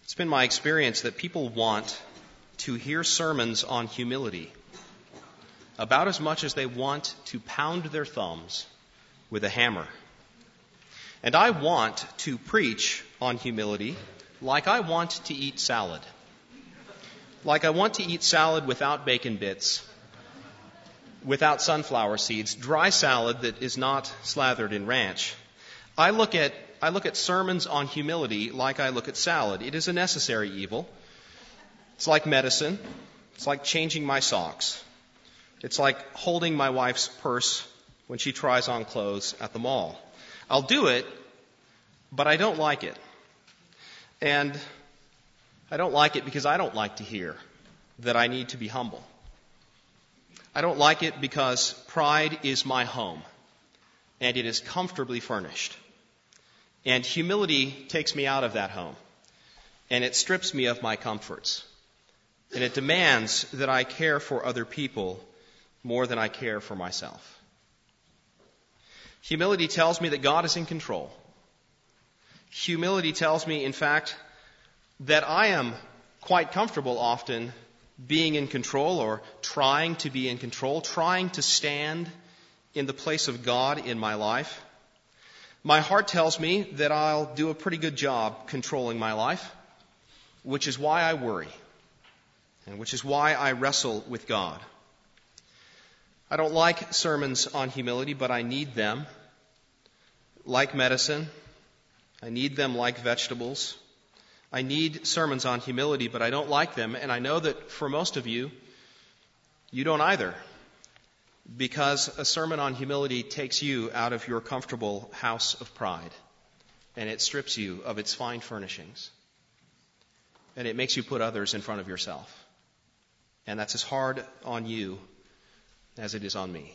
It's been my experience that people want to hear sermons on humility about as much as they want to pound their thumbs with a hammer. And I want to preach on humility like I want to eat salad. Like I want to eat salad without bacon bits, without sunflower seeds, dry salad that is not slathered in ranch. I look at sermons on humility like I look at salad. It is a necessary evil. It's like medicine. It's like changing my socks. It's like holding my wife's purse when she tries on clothes at the mall. I'll do it, but I don't like it. And I don't like it because I don't like to hear that I need to be humble. I don't like it because pride is my home, and it is comfortably furnished. And humility takes me out of that home, and it strips me of my comforts. And it demands that I care for other people more than I care for myself. Humility tells me that God is in control. Humility tells me, in fact, that I am quite comfortable often being in control or trying to be in control, trying to stand in the place of God in my life. My heart tells me that I'll do a pretty good job controlling my life, which is why I worry, and which is why I wrestle with God. I don't like sermons on humility, but I need them like medicine. I need them like vegetables. I need sermons on humility, but I don't like them, and I know that for most of you, you don't either. Because a sermon on humility takes you out of your comfortable house of pride, and it strips you of its fine furnishings, and it makes you put others in front of yourself. And that's as hard on you as it is on me.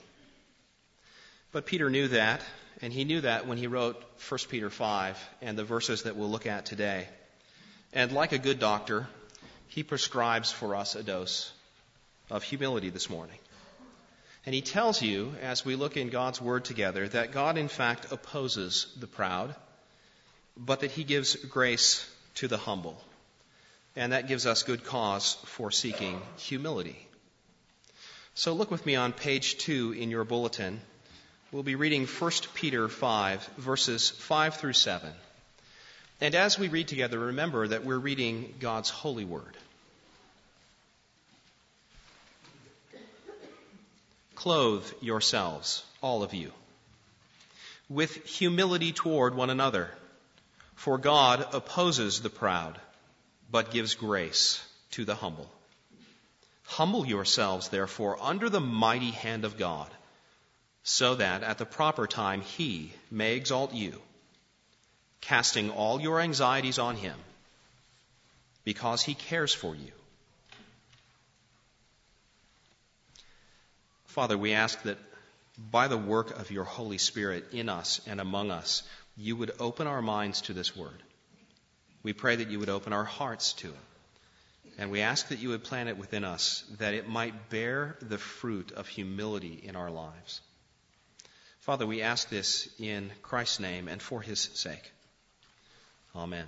But Peter knew that, and he knew that when he wrote 1 Peter 5 and the verses that we'll look at today. And like a good doctor, he prescribes for us a dose of humility this morning. And he tells you, as we look in God's Word together, that God in fact opposes the proud, but that he gives grace to the humble. And that gives us good cause for seeking humility. So look with me on page 2 in your bulletin. We'll be reading 1 Peter 5, verses 5 through 7. And as we read together, remember that we're reading God's holy word. Clothe yourselves, all of you, with humility toward one another, for God opposes the proud, but gives grace to the humble. Humble yourselves, therefore, under the mighty hand of God, so that at the proper time he may exalt you, casting all your anxieties on him, because he cares for you. Father, we ask that by the work of your Holy Spirit in us and among us, you would open our minds to this word. We pray that you would open our hearts to it. And we ask that you would plant it within us, that it might bear the fruit of humility in our lives. Father, we ask this in Christ's name and for his sake. Amen.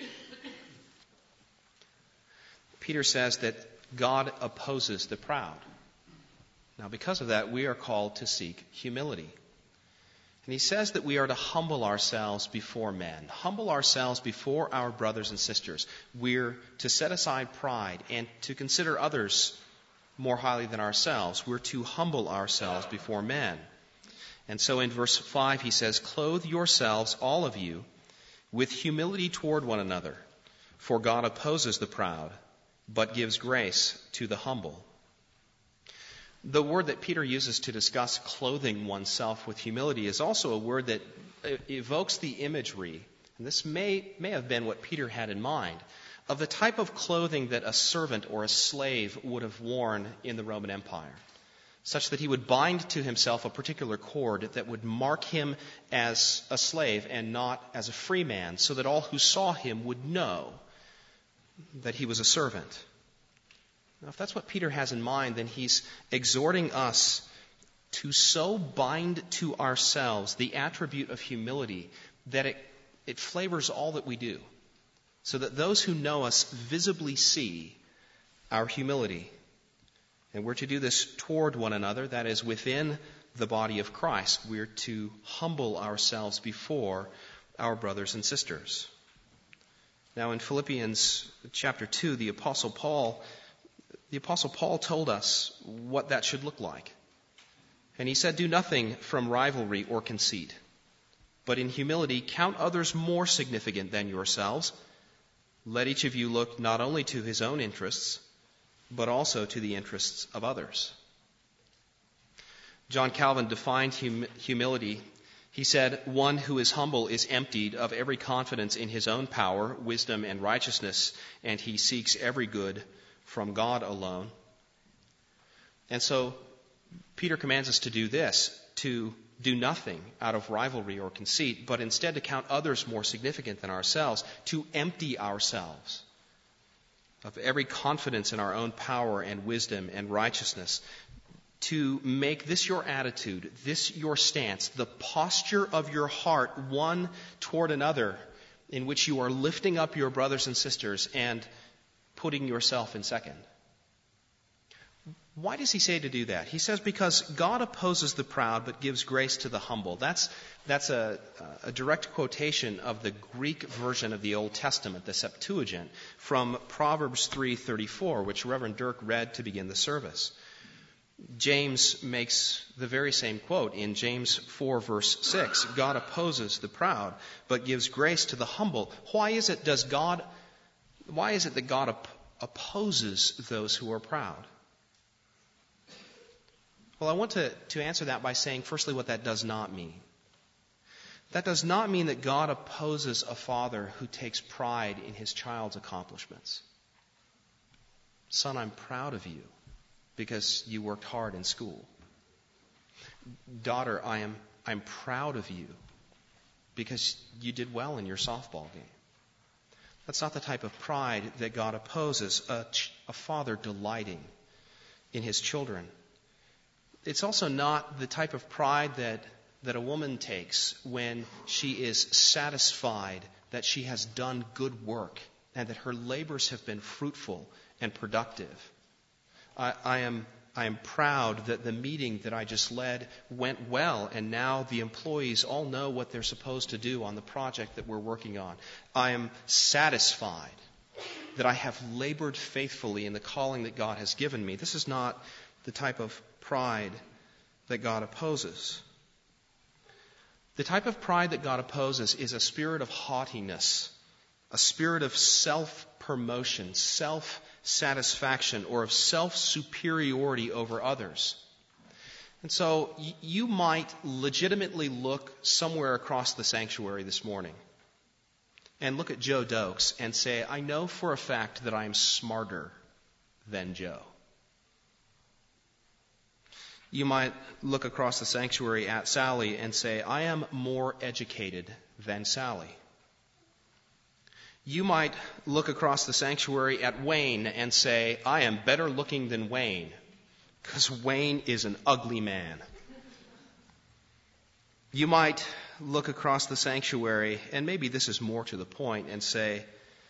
Peter says that God opposes the proud. Now, because of that, we are called to seek humility. And he says that we are to humble ourselves before men, humble ourselves before our brothers and sisters. We're to set aside pride and to consider others more highly than ourselves. We're to humble ourselves before men. And so in verse 5 he says, "Clothe yourselves, all of you, with humility toward one another, for God opposes the proud, but gives grace to the humble." The word that Peter uses to discuss clothing oneself with humility is also a word that evokes the imagery, and this may have been what Peter had in mind, of the type of clothing that a servant or a slave would have worn in the Roman Empire, such that he would bind to himself a particular cord that would mark him as a slave and not as a free man, so that all who saw him would know that he was a servant. Now, if that's what Peter has in mind, then he's exhorting us to so bind to ourselves the attribute of humility that it flavors all that we do. so that those who know us visibly see our humility. And we're to do this toward one another, that is, within the body of Christ. We're to humble ourselves before our brothers and sisters. Now in Philippians chapter 2, the Apostle Paul told us what that should look like. And he said, "Do nothing from rivalry or conceit, but in humility count others more significant than yourselves. Let each of you look not only to his own interests, but also to the interests of others." John Calvin defined humility. He said, "One who is humble is emptied of every confidence in his own power, wisdom, and righteousness, and he seeks every good from God alone." And so Peter commands us to do this, to do nothing out of rivalry or conceit, but instead to count others more significant than ourselves, to empty ourselves of every confidence in our own power and wisdom and righteousness, to make this your attitude, this your stance, the posture of your heart one toward another, in which you are lifting up your brothers and sisters and putting yourself in second. Why does he say to do that? He says because God opposes the proud but gives grace to the humble. That's a direct quotation of the Greek version of the Old Testament, the Septuagint, from Proverbs 3:34, which Reverend Dirk read to begin the service. James makes the very same quote in James 4 verse 6. God opposes the proud but gives grace to the humble. Why is it that God opposes those who are proud? Well, I want to answer that by saying, firstly, what that does not mean. That does not mean that God opposes a father who takes pride in his child's accomplishments. Son, I'm proud of you because you worked hard in school. Daughter, I'm proud of you because you did well in your softball game. That's not the type of pride that God opposes, a father delighting in his children. It's also not the type of pride that a woman takes when she is satisfied that she has done good work and that her labors have been fruitful and productive. I am proud that the meeting that I just led went well, and now the employees all know what they're supposed to do on the project that we're working on. I am satisfied that I have labored faithfully in the calling that God has given me. This is not the type of pride that God opposes. The type of pride that God opposes is a spirit of haughtiness, a spirit of self-promotion, self-satisfaction, or of self-superiority over others. And so you might legitimately look somewhere across the sanctuary this morning and look at Joe Dokes and say, I know for a fact that I am smarter than Joe. You might look across the sanctuary at Sally and say, I am more educated than Sally. You might look across the sanctuary at Wayne and say, I am better looking than Wayne, because Wayne is an ugly man. You might look across the sanctuary, and maybe this is more to the point, and say,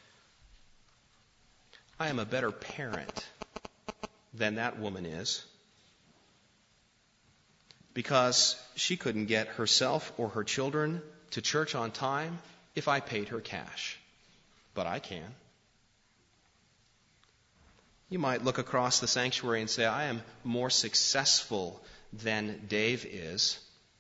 I am a better parent than that woman is, because she couldn't get herself or her children to church on time if I paid her cash. But I can. You might look across the sanctuary and say, I am more successful than Dave is.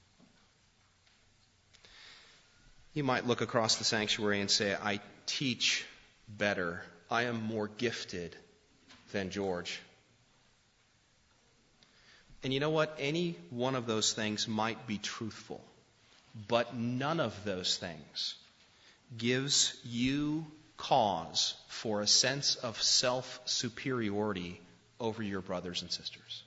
You might look across the sanctuary and say, I teach better. I am more gifted than George. And you know what? Any one of those things might be truthful, but none of those things gives you cause for a sense of self-superiority over your brothers and sisters.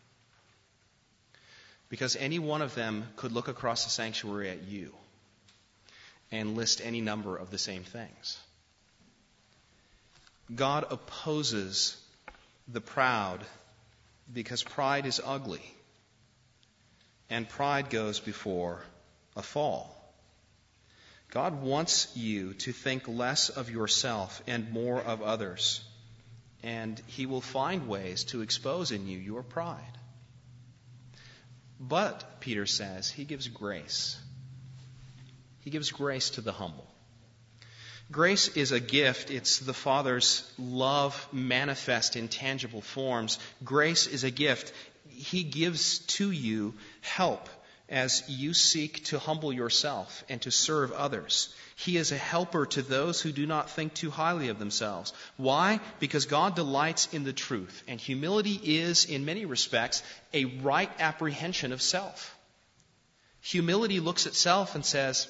Because any one of them could look across the sanctuary at you and list any number of the same things. God opposes the proud because pride is ugly, and pride goes before a fall. God wants you to think less of yourself and more of others. And He will find ways to expose in you your pride. But, Peter says, He gives grace. He gives grace to the humble. Grace is a gift. It's the Father's love manifest in tangible forms. Grace is a gift. He gives to you help as you seek to humble yourself and to serve others. He is a helper to those who do not think too highly of themselves. Why? Because God delights in the truth, and humility is, in many respects, a right apprehension of self. Humility looks at self and says,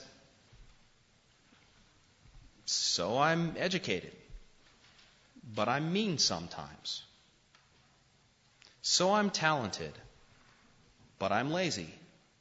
so I'm educated, but I'm mean sometimes. So I'm talented, but I'm lazy.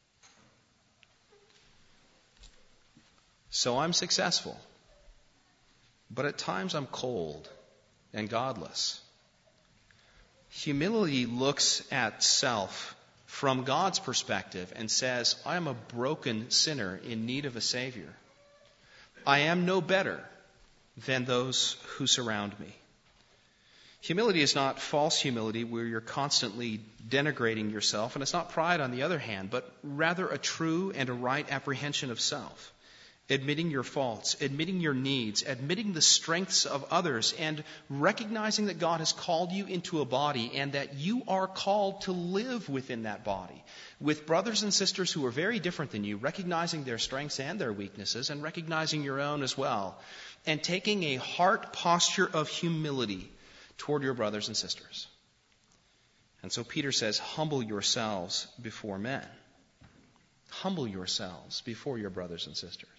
So I'm successful, but at times I'm cold and godless. Humility looks at self from God's perspective and says, I am a broken sinner in need of a Savior. I am no better than those who surround me. Humility is not false humility where you're constantly denigrating yourself, and it's not pride on the other hand, but rather a true and a right apprehension of self. Admitting your faults, admitting your needs, admitting the strengths of others, and recognizing that God has called you into a body and that you are called to live within that body with brothers and sisters who are very different than you, recognizing their strengths and their weaknesses and recognizing your own as well, and taking a heart posture of humility toward your brothers and sisters. And so Peter says, humble yourselves before men. Humble yourselves before your brothers and sisters.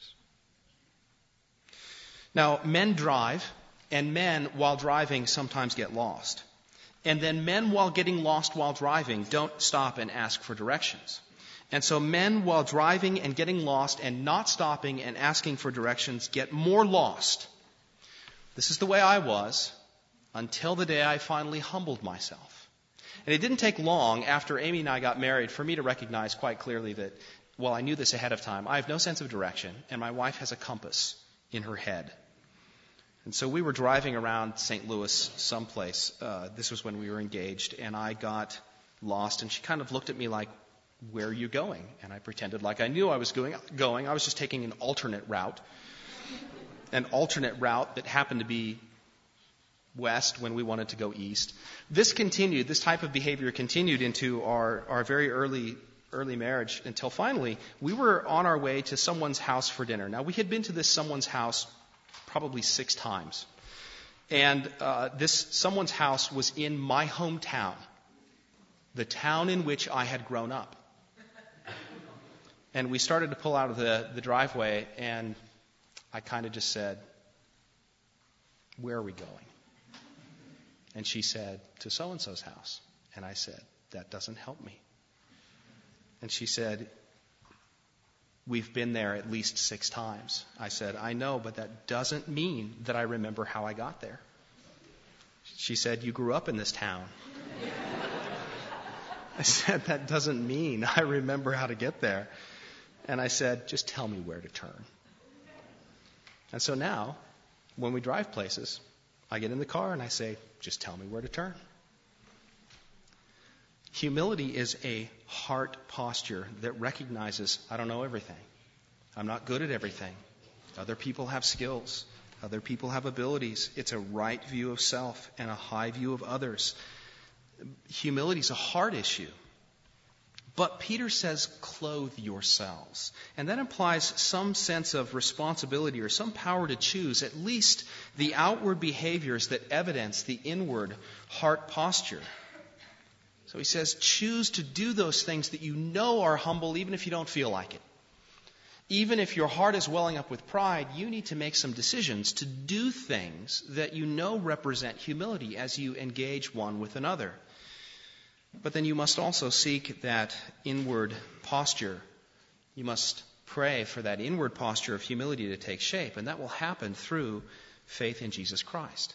Now, men drive, and men, while driving, sometimes get lost. And then men, while getting lost while driving, don't stop and ask for directions. And so men, while driving and getting lost and not stopping and asking for directions, get more lost. This is the way I was until the day I finally humbled myself. And it didn't take long after Amy and I got married for me to recognize quite clearly that, well, I knew this ahead of time. I have no sense of direction, and my wife has a compass in her head. And so we were driving around St. Louis someplace. This was when we were engaged, and I got lost, and she kind of looked at me like, where are you going? And I pretended like I knew I was going. I was just taking an alternate route that happened to be west when we wanted to go east. This type of behavior continued into our very early marriage until finally we were on our way to someone's house for dinner. Now, we had been to this someone's house probably 6 times. And this someone's house was in my hometown, the town in which I had grown up. And we started to pull out of the driveway, and I kind of just said, where are we going? And she said, to so-and-so's house. And I said, that doesn't help me. And she said, we've been there at least 6 times. I said, I know, but that doesn't mean that I remember how I got there. She said, you grew up in this town. I said, that doesn't mean I remember how to get there. And I said, just tell me where to turn. And so now, when we drive places, I get in the car and I say, just tell me where to turn. Humility is a heart posture that recognizes, I don't know everything. I'm not good at everything. Other people have skills. Other people have abilities. It's a right view of self and a high view of others. Humility is a heart issue. But Peter says, clothe yourselves. And that implies some sense of responsibility or some power to choose, at least the outward behaviors that evidence the inward heart posture. So he says, choose to do those things that you know are humble, even if you don't feel like it. Even if your heart is welling up with pride, you need to make some decisions to do things that you know represent humility as you engage one with another. But then you must also seek that inward posture. You must pray for that inward posture of humility to take shape, and that will happen through faith in Jesus Christ.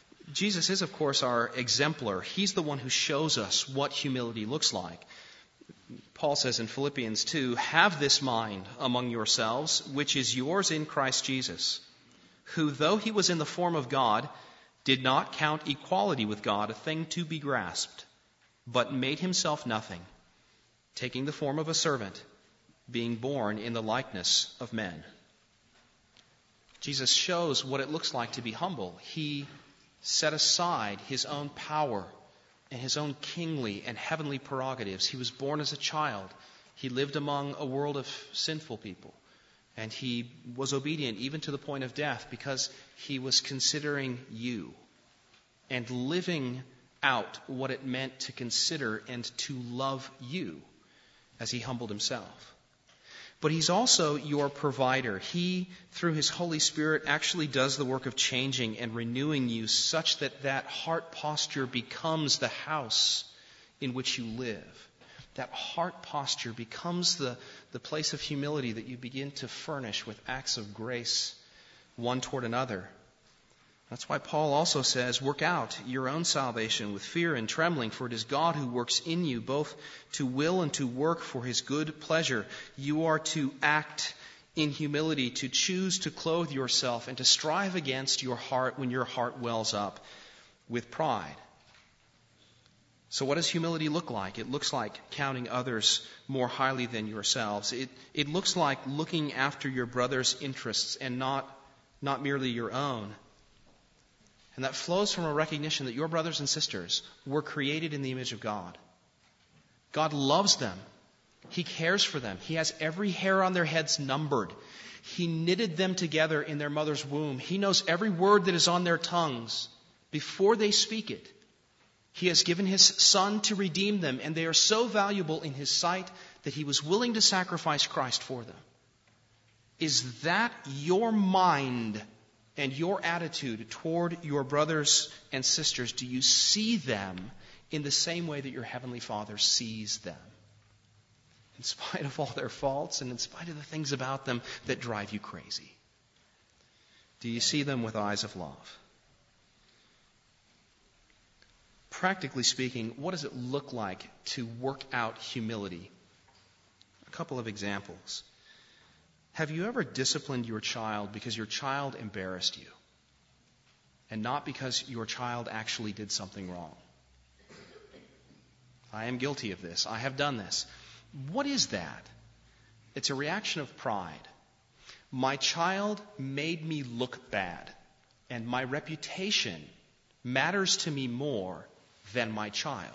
Jesus is, of course, our exemplar. He's the one who shows us what humility looks like. Paul says in Philippians 2, "Have this mind among yourselves, which is yours in Christ Jesus, who, though he was in the form of God, did not count equality with God a thing to be grasped, but made himself nothing, taking the form of a servant, being born in the likeness of men." Jesus shows what it looks like to be humble. He set aside his own power and his own kingly and heavenly prerogatives. He was born as a child. He lived among a world of sinful people. And he was obedient even to the point of death because he was considering you and living out what it meant to consider and to love you as he humbled himself. But he's also your provider. He, through his Holy Spirit, actually does the work of changing and renewing you such that that heart posture becomes the house in which you live. That heart posture becomes the place of humility that you begin to furnish with acts of grace one toward another. That's why Paul also says, "Work out your own salvation with fear and trembling, for it is God who works in you both to will and to work for his good pleasure." You are to act in humility, to choose to clothe yourself and to strive against your heart when your heart wells up with pride. So what does humility look like? It looks like counting others more highly than yourselves. It looks like looking after your brother's interests and not merely your own. And that flows from a recognition that your brothers and sisters were created in the image of God. God loves them. He cares for them. He has every hair on their heads numbered. He knitted them together in their mother's womb. He knows every word that is on their tongues before they speak it. He has given his Son to redeem them, and they are so valuable in his sight that he was willing to sacrifice Christ for them. Is that your mind and your attitude toward your brothers and sisters? Do you see them in the same way that your Heavenly Father sees them? In spite of all their faults and in spite of the things about them that drive you crazy. Do you see them with eyes of love? Practically speaking, what does it look like to work out humility? A couple of examples. Have you ever disciplined your child because your child embarrassed you and not because your child actually did something wrong? I am guilty of this. I have done this. What is that? It's a reaction of pride. My child made me look bad, and my reputation matters to me more than my child.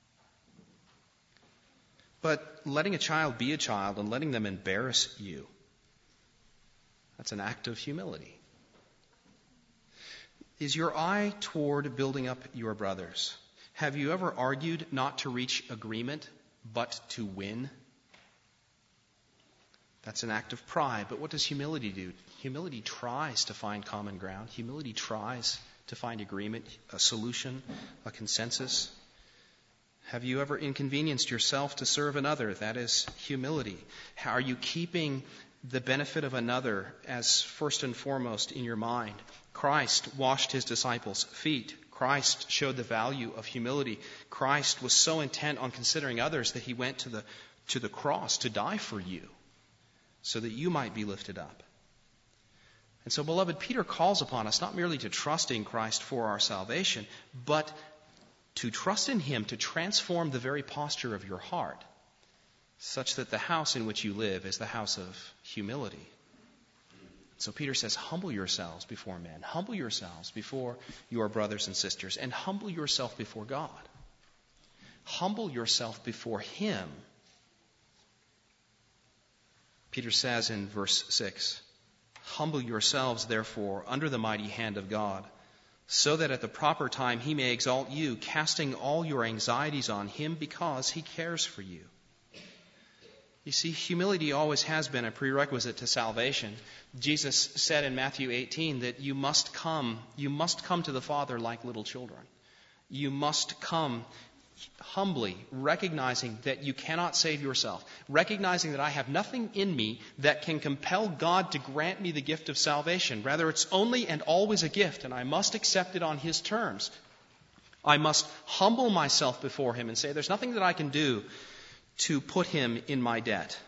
But letting a child be a child and letting them embarrass you, that's an act of humility. Is your eye toward building up your brothers? Have you ever argued not to reach agreement, but to win? That's an act of pride. But what does humility do? Humility tries to find common ground. Humility tries to find agreement, a solution, a consensus. Have you ever inconvenienced yourself to serve another? That is humility. Are you keeping the benefit of another as first and foremost in your mind? Christ washed his disciples' feet. Christ showed the value of humility. Christ was so intent on considering others that he went to the cross to die for you so that you might be lifted up. And so, beloved, Peter calls upon us not merely to trust in Christ for our salvation, but to trust in him to transform the very posture of your heart, such that the house in which you live is the house of humility. So Peter says, humble yourselves before men. Humble yourselves before your brothers and sisters. And humble yourself before God. Humble yourself before him. Peter says in verse 6, humble yourselves, therefore, under the mighty hand of God, so that at the proper time he may exalt you, casting all your anxieties on him because he cares for you. You see, humility always has been a prerequisite to salvation. Jesus said in Matthew 18 that you must come to the Father like little children. You must come humbly, recognizing that you cannot save yourself, recognizing that I have nothing in me that can compel God to grant me the gift of salvation. Rather, it's only and always a gift, and I must accept it on his terms. I must humble myself before him and say, there's nothing that I can do to put him in my debt.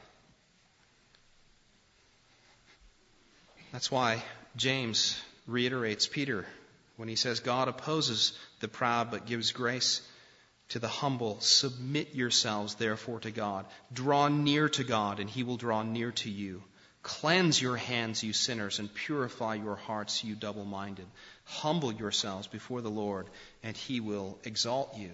That's why James reiterates Peter when he says, God opposes the proud but gives grace to the humble. Submit yourselves, therefore, to God. Draw near to God, and he will draw near to you. Cleanse your hands, you sinners, and purify your hearts, you double-minded. Humble yourselves before the Lord, and he will exalt you.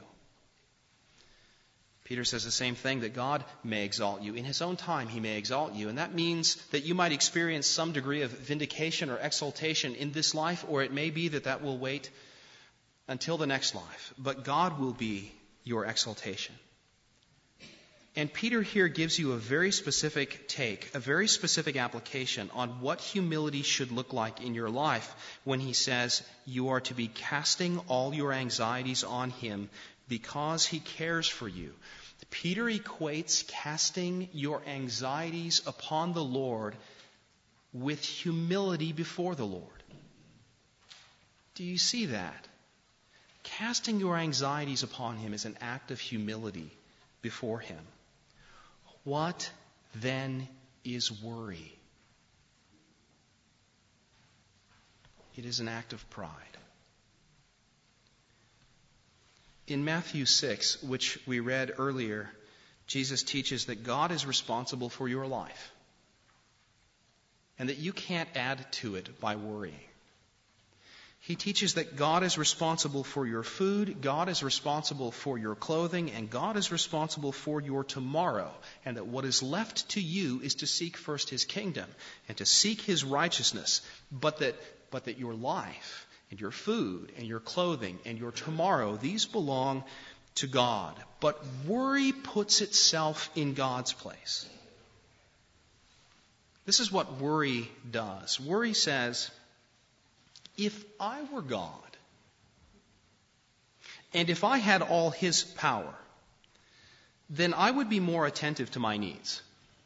Peter says the same thing, that God may exalt you. In his own time, he may exalt you. And that means that you might experience some degree of vindication or exaltation in this life, or it may be that will wait until the next life. But God will be your exaltation. And Peter here gives you a very specific take, a very specific application on what humility should look like in your life when he says you are to be casting all your anxieties on him because he cares for you. Peter equates casting your anxieties upon the Lord with humility before the Lord. Do you see that? Casting your anxieties upon him is an act of humility before him. What then is worry? It is an act of pride. In Matthew 6, which we read earlier, Jesus teaches that God is responsible for your life and that you can't add to it by worrying. He teaches that God is responsible for your food, God is responsible for your clothing, and God is responsible for your tomorrow, and that what is left to you is to seek first his kingdom and to seek his righteousness, but that your life and your food and your clothing and your tomorrow, these belong to God. But worry puts itself in God's place. This is what worry does. Worry says, if I were God, and if I had all his power, then I would be more attentive to my needs.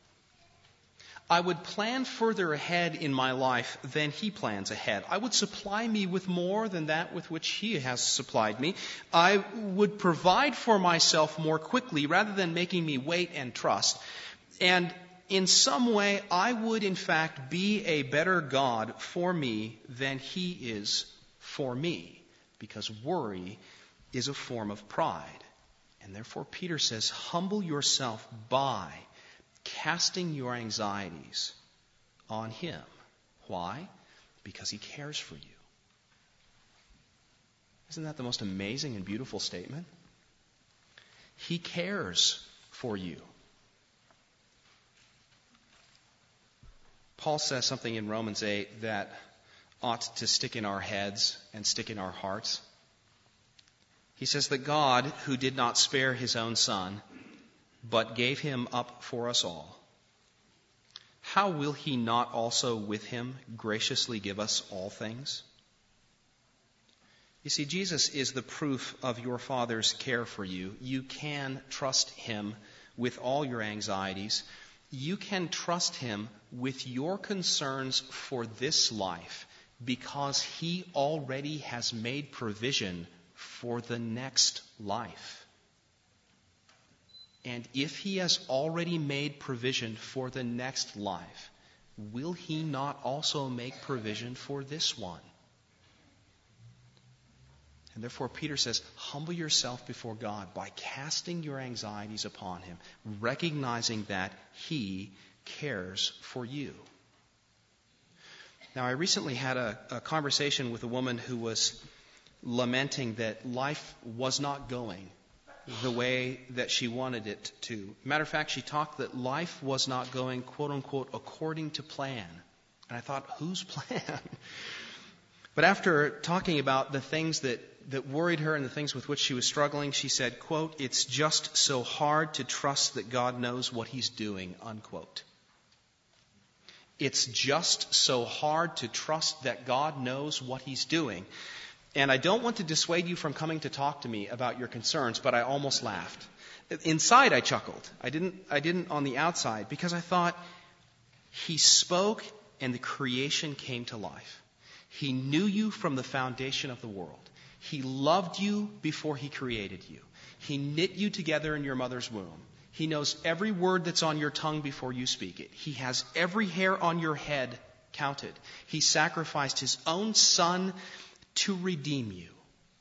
I would plan further ahead in my life than he plans ahead. I would supply me with more than that with which he has supplied me. I would provide for myself more quickly rather than making me wait and trust. And in some way, I would in fact be a better God for me than he is for me, because worry is a form of pride. And therefore Peter says, humble yourself by casting your anxieties on him. Why? Because he cares for you. Isn't that the most amazing and beautiful statement? He cares for you. Paul says something in Romans 8 that ought to stick in our heads and stick in our hearts. He says that God, who did not spare his own son, but gave him up for us all, how will he not also with him graciously give us all things? You see, Jesus is the proof of your Father's care for you. You can trust him with all your anxieties. You can trust him with your concerns for this life because he already has made provision for the next life. And if he has already made provision for the next life, will he not also make provision for this one? And therefore Peter says, humble yourself before God by casting your anxieties upon him, recognizing that he cares for you. Now, I recently had a conversation with a woman who was lamenting that life was not going the way that she wanted it to. Matter of fact, she talked that life was not going, quote unquote, according to plan. And I thought, whose plan? But after talking about the things that worried her and the things with which she was struggling, she said, quote, it's just so hard to trust that God knows what he's doing, unquote. It's just so hard to trust that God knows what he's doing. And I don't want to dissuade you from coming to talk to me about your concerns, but I almost laughed. Inside I chuckled. I didn't on the outside, because I thought, he spoke and the creation came to life. He knew you from the foundation of the world. He loved you before he created you. He knit you together in your mother's womb. He knows every word that's on your tongue before you speak it. He has every hair on your head counted. He sacrificed His own Son to redeem you.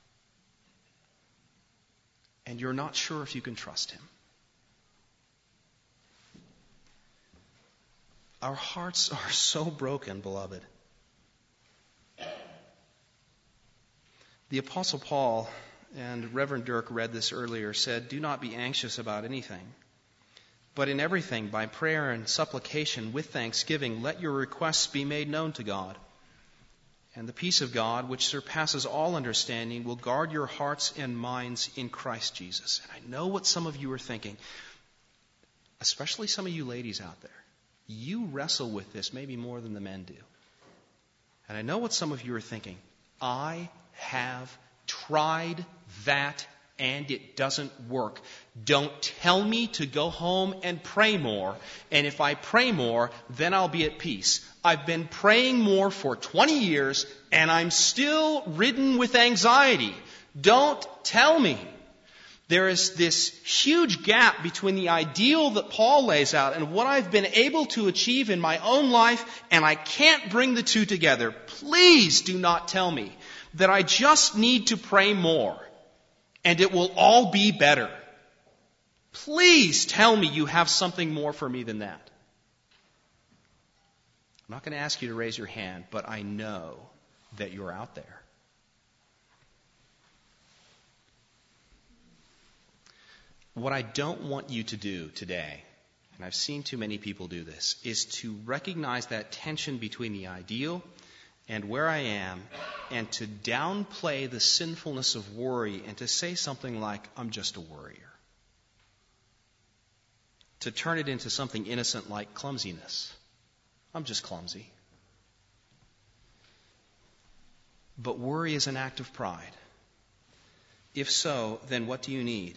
And you're not sure if you can trust Him. Our hearts are so broken, beloved. The Apostle Paul, and Reverend Dirk read this earlier, said, "Do not be anxious about anything, but in everything, by prayer and supplication, with thanksgiving, let your requests be made known to God. And the peace of God, which surpasses all understanding, will guard your hearts and minds in Christ Jesus." And I know what some of you are thinking, especially some of you ladies out there. You wrestle with this maybe more than the men do. And I know what some of you are thinking. I have tried that and it doesn't work. Don't tell me to go home and pray more. And if I pray more, then I'll be at peace. I've been praying more for 20 years and I'm still ridden with anxiety. Don't tell me. There is this huge gap between the ideal that Paul lays out and what I've been able to achieve in my own life, and I can't bring the two together. Please do not tell me that I just need to pray more and it will all be better. Please tell me you have something more for me than that. I'm not going to ask you to raise your hand, but I know that you're out there. What I don't want you to do today, and I've seen too many people do this, is to recognize that tension between the ideal and where I am, and to downplay the sinfulness of worry and to say something like, I'm just a worrier. To turn it into something innocent like clumsiness. I'm just clumsy. But worry is an act of pride. If so, then what do you need?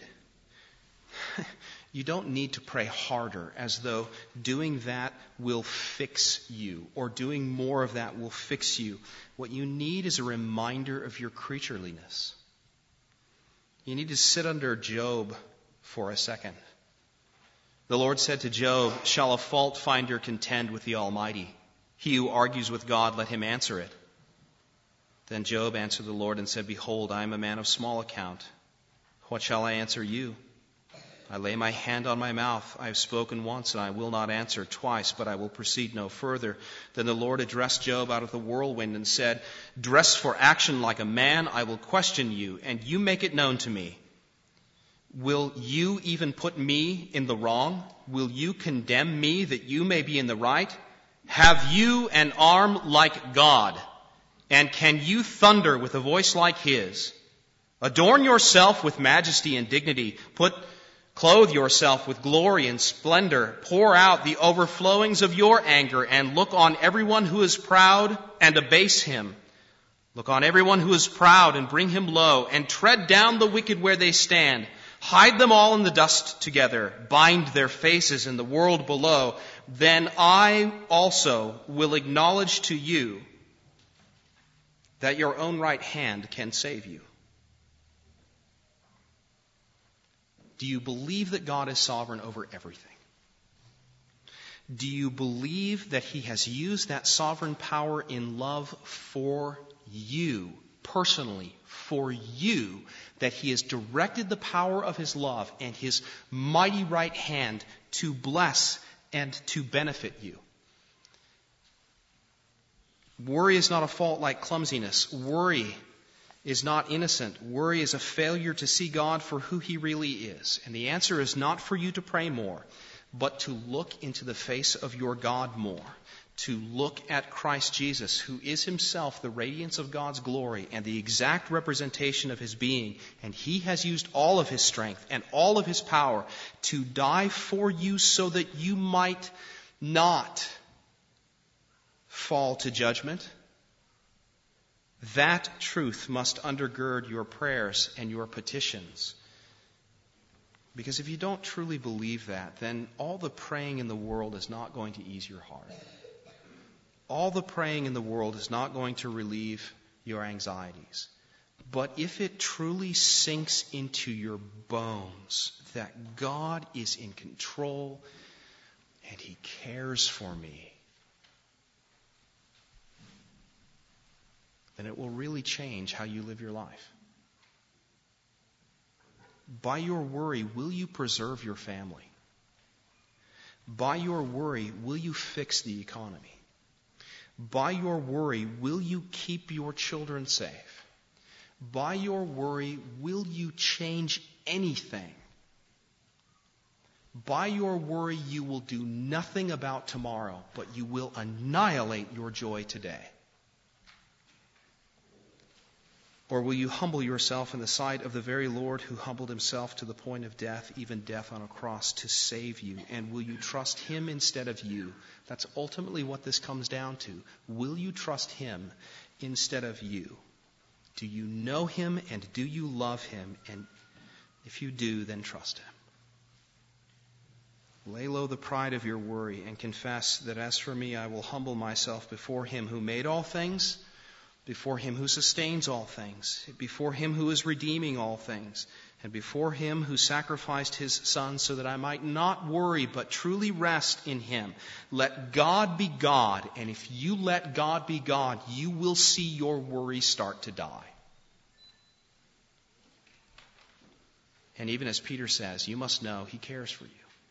You don't need to pray harder as though doing that will fix you or doing more of that will fix you. What you need is a reminder of your creatureliness. You need to sit under Job for a second. The Lord said to Job, "Shall a fault finder contend with the Almighty? He who argues with God, let him answer it." Then Job answered the Lord and said, "Behold, I am a man of small account. What shall I answer you? I lay my hand on my mouth. I have spoken once, and I will not answer twice, but I will proceed no further." Then the Lord addressed Job out of the whirlwind and said, "Dressed for action like a man, I will question you, and you make it known to me. Will you even put me in the wrong? Will you condemn me that you may be in the right? Have you an arm like God? And can you thunder with a voice like His? Adorn yourself with majesty and dignity. Clothe yourself with glory and splendor. Pour out the overflowings of your anger and look on everyone who is proud and abase him. Look on everyone who is proud and bring him low, and tread down the wicked where they stand. Hide them all in the dust together. Bind their faces in the world below. Then I also will acknowledge to you that your own right hand can save you." Do you believe that God is sovereign over everything? Do you believe that He has used that sovereign power in love for you, personally, for you, that He has directed the power of His love and His mighty right hand to bless and to benefit you? Worry is not a fault like clumsiness. Worry is not innocent. Worry is a failure to see God for who He really is. And the answer is not for you to pray more, but to look into the face of your God more. To look at Christ Jesus, who is Himself the radiance of God's glory and the exact representation of His being. And He has used all of His strength and all of His power to die for you so that you might not fall to judgment. That truth must undergird your prayers and your petitions. Because if you don't truly believe that, then all the praying in the world is not going to ease your heart. All the praying in the world is not going to relieve your anxieties. But if it truly sinks into your bones that God is in control and He cares for me, then it will really change how you live your life. By your worry, will you preserve your family? By your worry, will you fix the economy? By your worry, will you keep your children safe? By your worry, will you change anything? By your worry, you will do nothing about tomorrow, but you will annihilate your joy today. Or will you humble yourself in the sight of the very Lord who humbled Himself to the point of death, even death on a cross, to save you? And will you trust Him instead of you? That's ultimately what this comes down to. Will you trust Him instead of you? Do you know Him and do you love Him? And if you do, then trust Him. Lay low the pride of your worry and confess that as for me, I will humble myself before Him who made all things, before Him who sustains all things, before Him who is redeeming all things, and before Him who sacrificed His Son so that I might not worry but truly rest in Him. Let God be God, and if you let God be God, you will see your worry start to die. And even as Peter says, you must know He cares for you.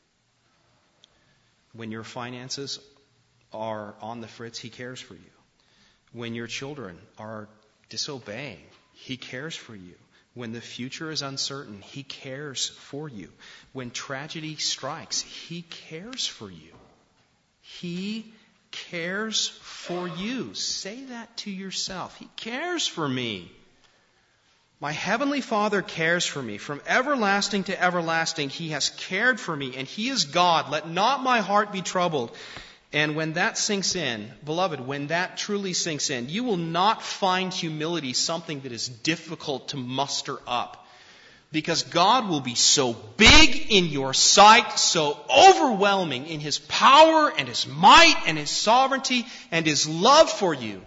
When your finances are on the fritz, He cares for you. When your children are disobeying, He cares for you. When the future is uncertain, He cares for you. When tragedy strikes, He cares for you. He cares for you. Say that to yourself. He cares for me. My Heavenly Father cares for me. From everlasting to everlasting, He has cared for me, and He is God. Let not my heart be troubled. And when that sinks in, beloved, when that truly sinks in, you will not find humility something that is difficult to muster up. Because God will be so big in your sight, so overwhelming in His power and His might and His sovereignty and His love for you,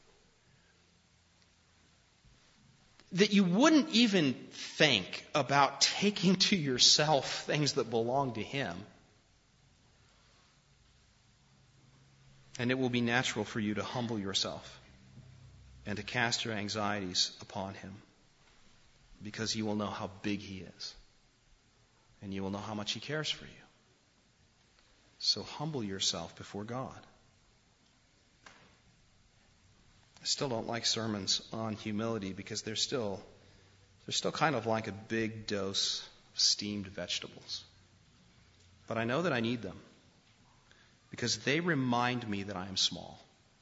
that you wouldn't even think about taking to yourself things that belong to Him. And it will be natural for you to humble yourself and to cast your anxieties upon Him, because you will know how big He is, and you will know how much He cares for you. So humble yourself before God. I still don't like sermons on humility because they're still kind of like a big dose of steamed vegetables. But I know that I need them, because they remind me that I am small.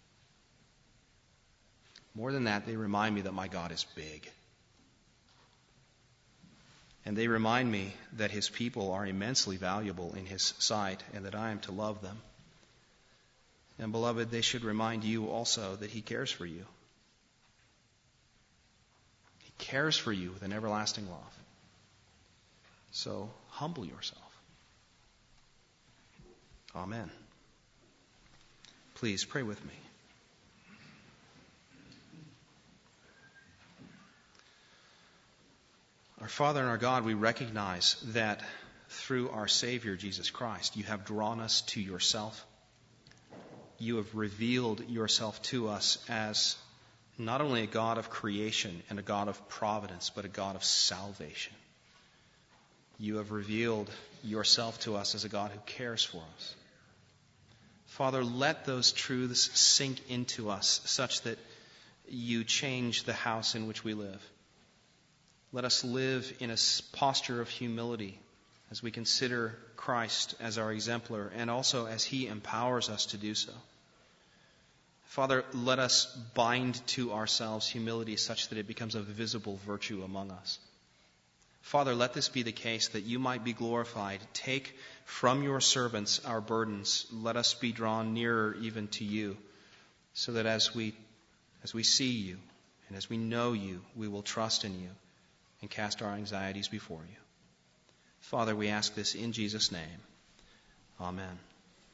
More than that, they remind me that my God is big. And they remind me that His people are immensely valuable in His sight and that I am to love them. And beloved, they should remind you also that He cares for you. He cares for you with an everlasting love. So humble yourself. Amen. Please pray with me. Our Father and our God, we recognize that through our Savior, Jesus Christ, You have drawn us to Yourself. You have revealed Yourself to us as not only a God of creation and a God of providence, but a God of salvation. You have revealed Yourself to us as a God who cares for us. Father, let those truths sink into us such that You change the house in which we live. Let us live in a posture of humility as we consider Christ as our exemplar and also as He empowers us to do so. Father, let us bind to ourselves humility such that it becomes a visible virtue among us. Father, let this be the case that You might be glorified. Take from Your servants our burdens. Let us be drawn nearer even to You, so that as we see You and as we know You, we will trust in You and cast our anxieties before You. Father, we ask this in Jesus' name. Amen.